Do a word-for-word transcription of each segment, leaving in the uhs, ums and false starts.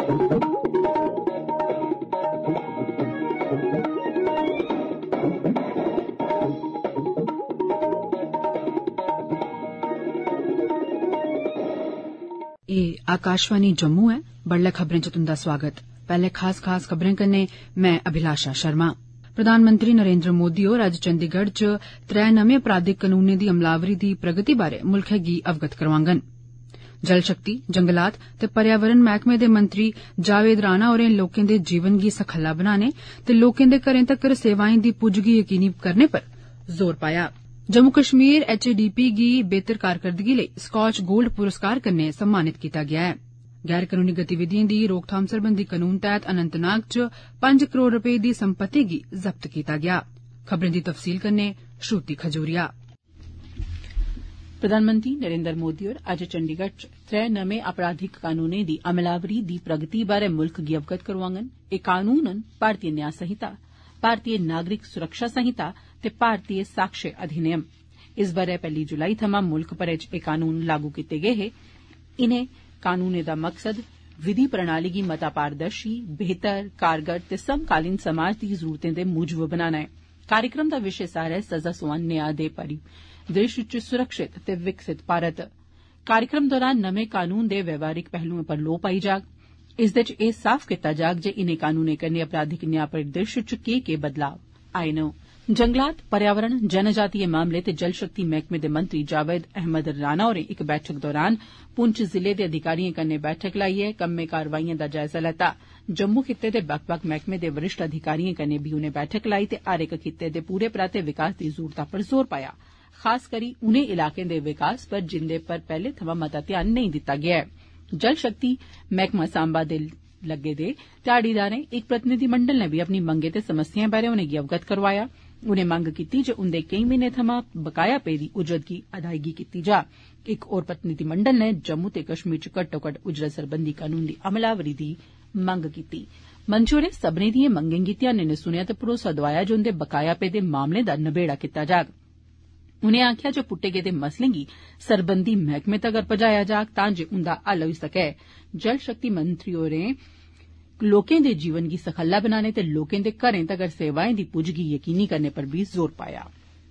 आकाशवाणी जम्मू है। बड़ले खबरें च तुंदा स्वागत। पैहले खास खास खबरें कन्नै मैं अभिलाषा शर्मा। प्रधानमंत्री नरेंद्र मोदी होर अज्ज चंडीगढ़ च त्रै नमें आपराधिक कनूनें दी अमलावरी दी प्रगति बारै मुल्खै गी अवगत करोआङन। जल शक्ति, जंगलात ते पर्यावरण मैहकमे दे मंत्री जावेद राणा होरें लोकें दे जीवन गी सखल्ला बनाने ते लोकें दे घरें तक्कर सेवाएं दी पुज्ज गी यकीनी करने पर जोर पाया। Jammu Kashmir H A D P गी बेहतर कारकरदगी लेई स्कॉच गोल्ड पुरस्कार कन्नै सम्मानित कीता गेआ ऐ। गैर कनूनी गतिविधिएं दी रोकथाम सरबंधी कनून तैहत अनंतनाग च पंज करोड़ रपे दी संपत्ति गी जब्त कीता गेआ। खबरें दी तफसील कन्नै श्रुति खजूरिया। प्रधानमंत्री नरेंद्र मोदी होर अज्ज चंडीगढ़ च त्रै नमें आपराधिक कानूनें दी अमलावरी दी प्रगति बारै मुल्ख गी अवगत करोआङन। एह् कानून न भारतीय न्याय संहिता, भारतीय नागरिक सुरक्षा संहिता ते भारतीय साक्ष्य अधिनियम। इस ब'रे पैहली जुलाई थमां मुल्ख भरै च एह् कानून लागू कीते गे हे। इनें कानूनें दा मकसद विधि प्रणाली गी मता पारदर्शी, बेहतर, कारगर ते समकालीन समाज दी जरूरतें दे मूजब बनाना ऐ। कार्यक्रम दा विशे सार ऐ सजा सोआन न्याय दे परिदृश्य च सुरक्षित ते विकसित भारत। कार्यक्रम दौरान नमें कानून दे व्यवहारिक पहलुएं पर लोऽ पाई जाग। इसदे च एह् साफ कीता जाग जे इनें कानूनें कन्नै आपराधिक न्याय परिदृश्य च केह् केह् बदलाव आए न। जंगलात, पर्यावरण, जनजातीय मामले ते जल शक्ति मैहकमे दे मंत्री जावेद अहमद राणा होरें इक बैठक दौरान पुंछ जिले दे अधिकारिएं कन्नै बैठक लाइयै कम्में कारवाइएं दा जायजा लैता। जम्मू खित्ते दे बक्ख बक्ख मैहकमे दे वरिष्ठ अधिकारिएं कन्नै बी उनें बैठक लाई ते हर इक खित्ते दे पूरे पराते विकास दी जरूरता पर जोर पाया, खास करी उनें इलाकें दे विकास पर जिन्दे पर पैहले थमां मता ध्यान नेईं दित्ता गेआ ऐ। जल शक्ति मैहकमा सांबा दे लग्गे दे ध्याड़ीदारें इक प्रतिनिधिमंडल नै बी अपनी मंगें ते समस्याएं बारै उनेंगी अवगत करोआया। उनें मंग कीती जे उन्दे केई म्हीने थमां बकाया पेदी उजरत गी अदायगी कीती जा। इक होर प्रतिनिधिमंडल नै जम्मू ते कश्मीर च घट्टोघट्ट उजरत सरबंधी कानून दी अमलावरी दी मंग कीती। मंत्री होरें सब्बनें दिएं मंगें गी ध्यानै नै सुनेआ ते भरोसा दोआया जे उन्दे बकाया पेदे मामलें दा नबेड़ा कीता जाग। उनें आखेआ जे पुट्टे गेदे मसलें गी सरबंधी मैहकमे तगर पजाया जाग तां जे उन्दा हल होई सकै। जल शक्ति मंत्री होरें लोकें दे जीवन गी सखल्ला बनाने ते लोकें दे घरें तगर सेवाएं दी पुज्ज गी यकीनी करने पर बी जोर पाया।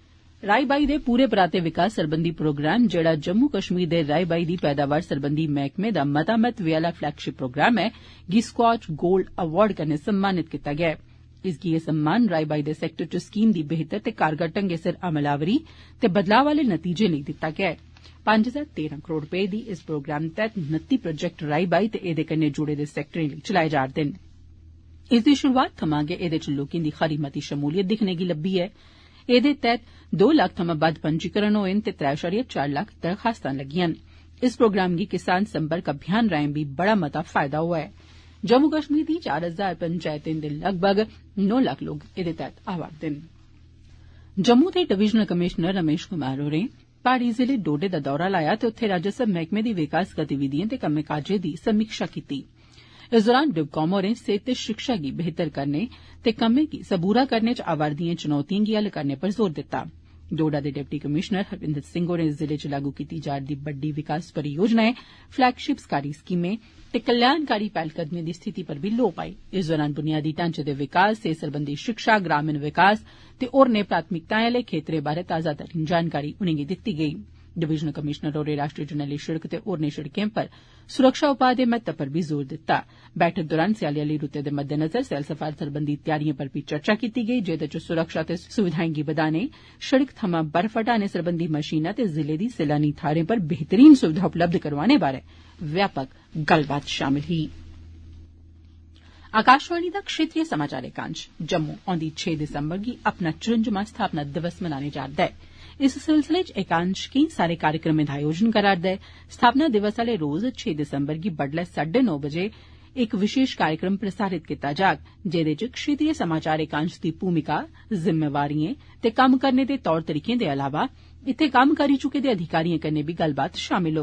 राई बाई दे पूरे पराते विकास सरबंधी प्रोग्राम, जेड़ा जम्मू कश्मीर दे राई बाई दी पैदावार सरबंधी मैहकमे दा मता महत्वै आला फ्लैगशिप प्रोग्राम ऐ, गी स्कॉच गोल्ड अवार्ड कन्नै सम्मानित कीता गेआ ऐ। इसगी एह् सम्मान राई बाई दे सैक्टर च स्कीम दी बेहतर ते कारगर ढंगै सिर अमलावरी ते बदलाव आले नतीजें लेई दित्ता गेआ ऐ। पंज हजार तेरां करोड़ रपे दी इस प्रोग्राम तैहत नत्ती प्रोजेक्ट राई बाई ते एदे कन्नै जुड़े दे सैक्टरें लेई चलाए जा'रदे न। इसदी शुरूआत थमां गै एदे च लोकें दी खरी मती शमूलियत दिक्खने गी लब्बी ऐ। एदे तैहत दो लक्ख थमां बद्द पंजीकरण होए न ते त्रै अशारिया चार लक्ख दरखास्तां लगियां न। इस प्रोग्राम गी किसान संपर्क अभियान राएं बी बड़ा मता फायदा होआ ऐ। जम्मू कश्मीर दी चार हजार पंचायतें दे लगभग नौ लक्ख लोक एदे तैहत आवा'रदे न। जम्मू दे डिविजनल कमिशनर रमेश कुमार होरें प्हाड़ी जिले डोडे दा दौरा लाया ते उत्थे राजस्व मैहकमे दी विकास गतिविधिएं ते कम्में काजें दी समीक्षा कीती। इस दौरान डिवकाम होरें सेहत ते शिक्षा गी बेहतर करने ते कम्में गी सबूरा करने च आवा'रदिएं चुनौतिएं गी हल करने पर जोर दित्ता। डोडा दे डिप्टी कमिशनर हरविंदर सिंह होरें जिले च लागू कीती जा'रदी बड्डी विकास परियोजनाएं, फ्लैगशिप सरकारी स्कीमें ते कल्याणकारी पैह्लकदमिएं दी स्थिति पर बी लोऽ पाई। इस दौरान बुनियादी ढांचे दे विकास, सेहत सरबंधी शिक्षा, ग्रामीण विकास ते होरनें प्राथमिकताएं आले खेत्तरें बारै ताजातरीन जानकारी उनेंगी दित्ती गेई। डिविजनल कमिशनर होरें राष्ट्रीय जरनैली शिड़क ते होरनें शिड़कें पर सुरक्षा उपाऽ दे महत्व पर बी जोर दित्ता। बैठक दौरान स्याले आली रुतै दे मद्देनजर सैलसफा सरबंधी तैयारिएं पर बी चर्चा कीती गेई, जेदे च सुरक्षा ते सुविधाएं गी बदाने, शिड़क थमां बर्फ हटाने सरबंधी मशीनां ते जिले दी सैलानी थाह्रें पर बेहतरीन सुविधा उपलब्ध करोआने बारै व्यापक गल्लबात शामिल ही। आकाशवाणी दा क्षेत्रीय समाचार एकांश जम्मू औंदी छे दिसंबर गी अपना चुरंजमां स्थापना दिवस मनाने जा'रदा ऐ। इस सिलसिले च एकांश केई सारे कार्यक्रमें दा आयोजन करा'रदा ऐ। स्थापना दिवस आले रोज छे दिसंबर गी बड्डलै साड्डे नौ बजे इक विशेष कार्यक्रम प्रसारित कीता जाग, जेदे च क्षेत्रीय समाचार एकांश दी भूमिका, जिम्मेवारिएं ते कम्म करने दे तौर तरीकें दे अलावा इत्थे कम्म करी चुके दे अधिकारिएं कन्नै बी गल्लबात शामिल होग।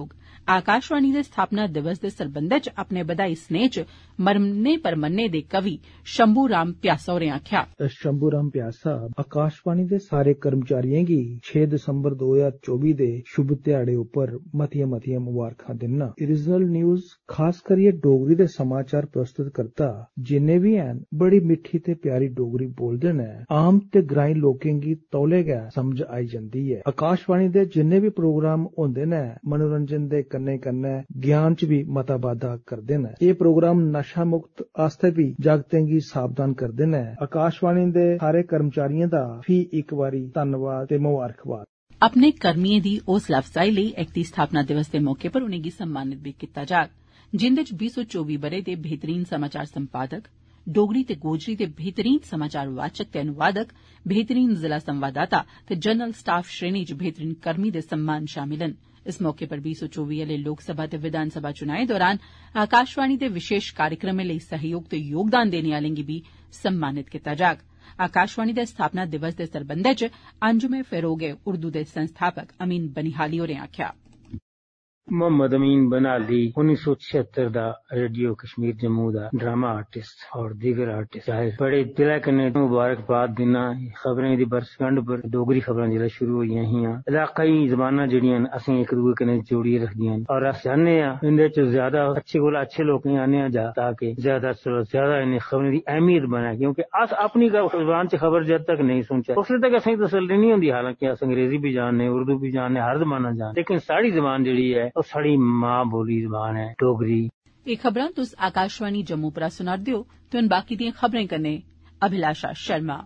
आकाशवाणी दे स्थापना दिवस दे सरबंधै च अपने बधाई स्नेह च मरने पर मन्ने दे कवि शंभू राम प्यासा होरें आखेआ, शंभू राम प्यासा आकाशवाणी दे सारे कर्मचारियें गी छे दिसंबर दो हजार चौबी दे शुभ ध्याड़े उप्पर मतियां मतियां मुबारखां दिन्ना। ओरिजिनल न्यूज खास करियै डोगरी दे समाचार प्रस्तुत करता जिन्ने बी हैन बड़ी मिट्ठी ते प्यारी डोगरी बोलदे न, आम ते ग्राईं लोकें गी तौले गै समझ आई जंदी ऐ। आकाशवाणी दे जिन्ने भी प्रोग्राम होंदे न मनोरंजन दे कन्नै कन्नै ज्ञान च भी मता बाद्धा करदे न। एह् प्रोग्राम नशा मुक्त आस्तै भी जागतें गी सावधान करदे न। आकाशवाणी दे सारे कर्मचारियें दा फ्ही इक बारी धन्नवाद ते मुबारकबाद। अपने कर्मियें दी हौसला अफजाई लेई एक्ट दी स्थापना दिवस दे मौके पर उनेंगी सम्मानित भी कीता जाग, जिंदे च बीह् सौ चौबी ब'रे दे बेहतरीन समाचार संपादक, डोगरी ते गोजरी दे बेहतरीन समाचार वाचक ते अनुवादक, बेहतरीन जिला संवाददाता ते जनरल स्टाफ श्रेणी च बेहतरीन कर्मी दे सम्मान शामिल न। इस मौके पर बीह् सौ चौबी आले लोकसभा ते विधानसभा चुनाएं दौरान आकाशवाणी दे विशेष कार्यक्रमें लेई सहयोग ते योगदान देने आलें गी भी सम्मानित कीता जाग। आकाशवाणी दे स्थापना दिवस दे सरबंधै च अंजुमे फेरोगे उर्दू दे संस्थापक अमीन बनिहाली होरें आखेआ, मोहम्मद अमीन बनाली उन्नीस सौ छिहत्तर दा रेडियो कश्मीर जम्मू दा ड्रामा आर्टिस्ट और दीगर आर्टिस्ट है। बड़े दिलै कन्नै मुबारकबाद दिना खबरें दी बरसगंढ पर डोगरी खबरां जेल्लै शुरू होईयां हियां। इलाकाई जबानां जेह्ड़ियां न असें इक दूए कन्नै जोड़ियै रखदियां न और अस चाहन्ने आं इंदे च ज्यादा अच्छे कोला अच्छे लोकें आने जा ताकि ज्यादा से ज्यादा इनें खबरें दी अहमियत बने, क्योंकि अस अपनी जुबान च खबर जद तक नहीं सुनचे उसले तक असें तसल्ली नहीं होंदी। हालांकि अस अंग्रेजी भी जानने, उर्दू भी जानने, हर जबाना जानने, लेकिन साढ़ी जबान जेह्ड़ी है और साड़ी मां बोली जबान है डोगरी। एह् खबरां तुस आकाशवाणी जम्मू परा सुना'रदे ओ ते हुन बाकी दियां खबरें कन्नै अभिलाषा शर्मा।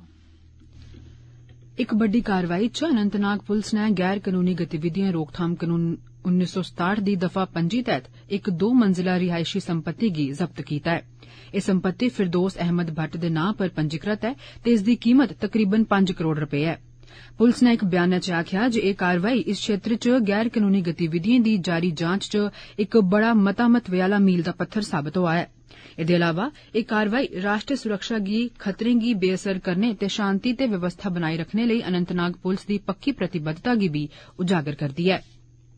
इक बड्डी कारवाई च अनंतनाग पुलस नै गैर कनूनी गतिविधियां रोकथाम कनून उन्नीस सौ सताठ दी दफा पंजी तैह्त इक दो मंजिला रिहायशी संपत्ति गी जब्त कीता ऐ। एह् संपत्ति फिरदौस अहमद भट्ट दे नां पर पंजीकृत ऐ ते इसदी कीमत तकरीबन पंज करोड़ रपे ऐ। पुलस नै इक बयानै च आखेआ जे एह् कारवाई इस क्षेत्र च गैर कनूनी गतिविधिएं दी जारी जांच च इक बड़ा मता महत्वै आला मील दा पत्थर साबत होआ ऐ। एह्दे अलावा एह् कारवाई राष्ट्रीय सुरक्षा गी खतरें गी बेअसर करने ते शांति ते व्यवस्था बनाई रखने लेई अनंतनाग पुलस दी पक्की प्रतिबद्धता गी भी उजागर करदी ऐ।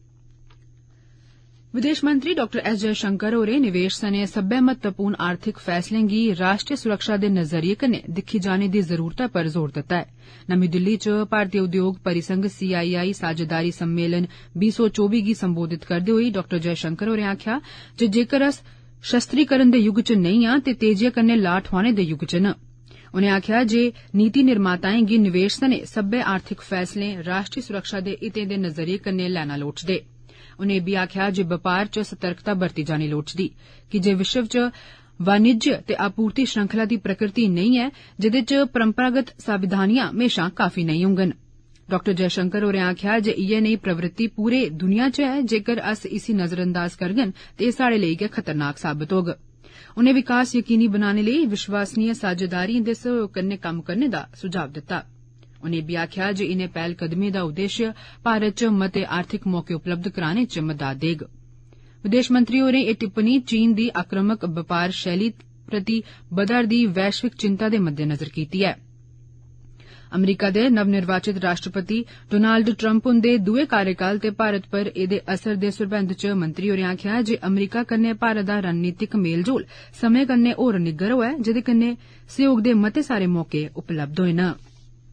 विदेश मंत्री डॉ एस जयशंकर होरें निवेश सने सब्बै महत्वपूर्ण आर्थिक फैसलें गी राष्ट्रीय सुरक्षा दे नजरिये कन्नै दिक्खी जाने दी जरूरतै पर जोर दित्ता ऐ। नमीं दिल्ली च भारतीय उद्योग परिसंघ सी आई आई साझेदारी सम्मेलन बीह् सौ चौबी गी संबोधित करदे होई डॉ जयशंकर होरें आखेआ जे जेकर अस शस्त्रीकरण दे युग च नेईं आं ते तेजिया कन्नै लाह् ठोआने दे युग च न। उनें आखेआ जे नीति निर्माताएं गी निवेश सने सब्बै आर्थिक फैसले राष्ट्रीय सुरक्षा दे हितें दे नजरिये कन्नै लैना लोड़चदे। उनें इब्बी आखेआ जे बपार च सतर्कता बरती जानी लोड़चदी कि जे विश्व च वाणिज्य ते आपूर्ति श्रृंखला दी प्रकृति नेईं ऐ जेदे च परंपरागत सावधानियां म्हेशां काफी नेईं होंगन। डॉ जयशंकर होरें आखेआ जे इयै नेही प्रवृत्ति पूरे दुनिया च ऐ, जेकर अस इसी नजरअंदाज करगन ते एह् साढ़े लेई गै खतरनाक साबत होग। उनें विकास यकीनी बनाने लेई विश्वसनीय साझेदारिएं दे सहयोग कन्नै कम्म करने दा सुझाव दित्ता। उनें इब्बी आखेआ जे इनें पैह्लकदमिएं दा उद्देश्य भारत च मते आर्थिक मौके उपलब्ध कराने च मदद देग। विदेश मंत्री होरें एह् टिप्पणी चीन दी आक्रामक बपार शैली प्रति बधा'रदी वैश्विक चिंता दे मद्देनजर कीती ऐ। अमरीका दे नवनिर्वाचित राष्ट्रपति डोनाल्ड ट्रंप हुंदे दुए कार्यकाल ते भारत पर एह्दे असर दे सरबंध च मंत्री होरें आखेआ जे अमरीका कन्नै भारत दा रणनीतिक मेलजोल समें कन्नै होर निग्गर होआ ऐ, जेदे कन्नै सहयोग दे मते सारे मौके उपलब्ध होए न।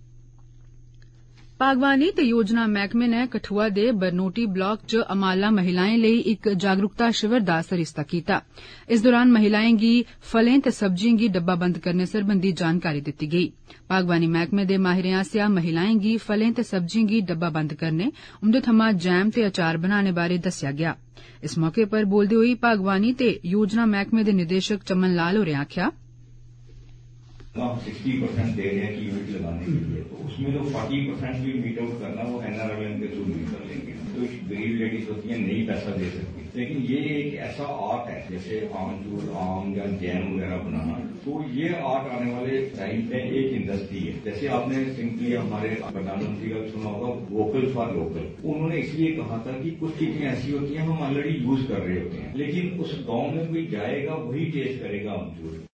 बागवानी ते योजना मैह्कमे नै कठुआ दे बरनोटी ब्लाक च अमाला महिलाएं लेई इक जागरूकता शिविर दा सरिस्ता कीता। इस दौरान महिलाएं गी फलें ते सब्जिएं गी डब्बाबंद करने सरबंधी जानकारी दित्ती गेई। बागवानी मैह्कमे दे माहिरें आसेआ महिलाएं गी फलें ते सब्जिएं गी डब्बाबंद करने, उंदे थमां जैम ते अचार बनाने बारै दस्सेआ गेआ। इस मौके पर बोलदे होई बागवानी ते योजना मैह्कमे दे निदेशक चमन लाल होरें आखेआ आप सिक्सटी परसेंट दे रहे हैं कि यूनिट लगाने के लिए, तो उसमें जो फोर्टी परसेंट भी मीट आउट करना वो एनआरएलएम के थ्रू नहीं कर लेंगे। तो गरीब लेडीज होती है नहीं पैसा दे सकती, लेकिन ये एक ऐसा आर्ट है जैसे आमचूर, आम या जैम वगैरह बनाना, तो ये आर्ट आने वाले टाइम पे एक इंडस्ट्री है। जैसे आपने सिंपली हमारे प्रधानमंत्री का सुना होगा वोकल फॉर लोकल, उन्होंने इसलिए कहा था कि कुछ चीजें ऐसी होती हैं हम ऑलरेडी यूज कर रहे होते हैं, लेकिन उस गाँव में कोई जाएगा वही टेस्ट करेगा आमचूर।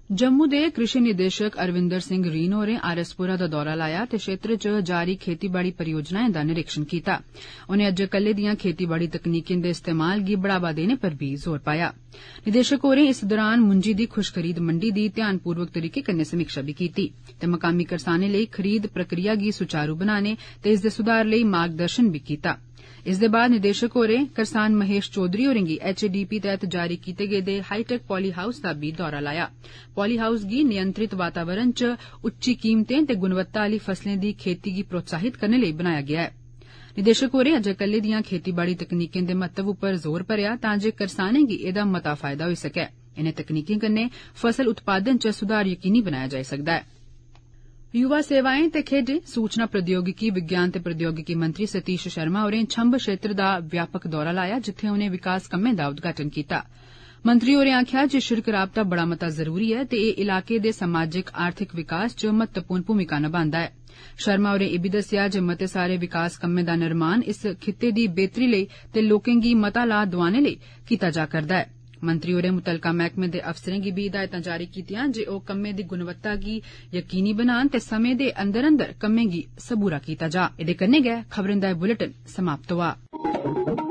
जम्मू दे कृषि निदेशक अरविंदर सिंह रीन होरें आरएसपुरा दा दौरा लाया ते क्षेत्र च जारी खेतीबाड़ी परियोजनाएं दा निरीक्षण कीता। उनें अज्जै कल्लै दियां खेतीबाड़ी तकनीकें दे इस्तेमाल गी बढ़ावा देने पर भी जोर पाया। निदेशक होरें इस दौरान मुंजी दी खुश खरीद मंडी दी ध्यानपूर्वक तरीके कन्नै समीक्षा भी कीती ते मकामी करसानें लेई खरीद प्रक्रिया गी सुचारू बनाने ते इसदे सुधार लेई मार्गदर्शन भी कीता। इस दे बाद निदेशक होरें करसान महेश चौधरी होरें गी एचएडीपी तैहत जारी कीते गेदे हाईटेक पॉली हाउस दा भी दौरा लाया। पॉली हाउस गी नियंत्रित वातावरण च उच्ची कीमतें ते गुणवत्ता आली फसलें दी खेती गी प्रोत्साहित करने लेई बनाया गेआ ऐ। निदेशक होरें अज्जै कल्लै दियां खेतीबाड़ी तकनीकें दे महत्व उप्पर जोर भरेआ तां जे करसानें गी एह्दा मता फायदा होई सकै। इनें तकनीकें कन्नै फसल उत्पादन च सुधार यकीनी बनाया जाई सकदा ऐ। युवा सेवाएं ते खेड्डें सूचना प्रौद्योगिकी विज्ञान ते प्रौद्योगिकी मंत्री सतीश शर्मा होरें छंब क्षेत्र दा व्यापक दौरा लाया जित्थें उनें विकास कम्में दा उद्घाटन कीता। मंत्री होरें आखेआ जे शिड़क राबता बड़ा मता जरूरी ऐ ते एह् इलाके दे समाजिक आर्थिक विकास च महत्वपूर्ण भूमिका नभांदा ऐ। शर्मा होरें इब्बी दस्सेआ जे मते सारे विकास कम्में दा निर्माण इस खित्ते दी बेहतरी लेई ते लोकें गी मता लाह दोआने लेई कीता जा करदा ऐ। मंत्री होरें मुतलका मैह्कमे दे अफसरें गी भी हिदायतां जारी कीतियां जे ओह् कम्में दी गुणवत्ता गी यकीनी बनान ते समें दे अंदर अंदर कम्में गी सबूरा कीता जा। एह्दे कन्नै गै खबरें दा बुलेटिन समाप्त होआ।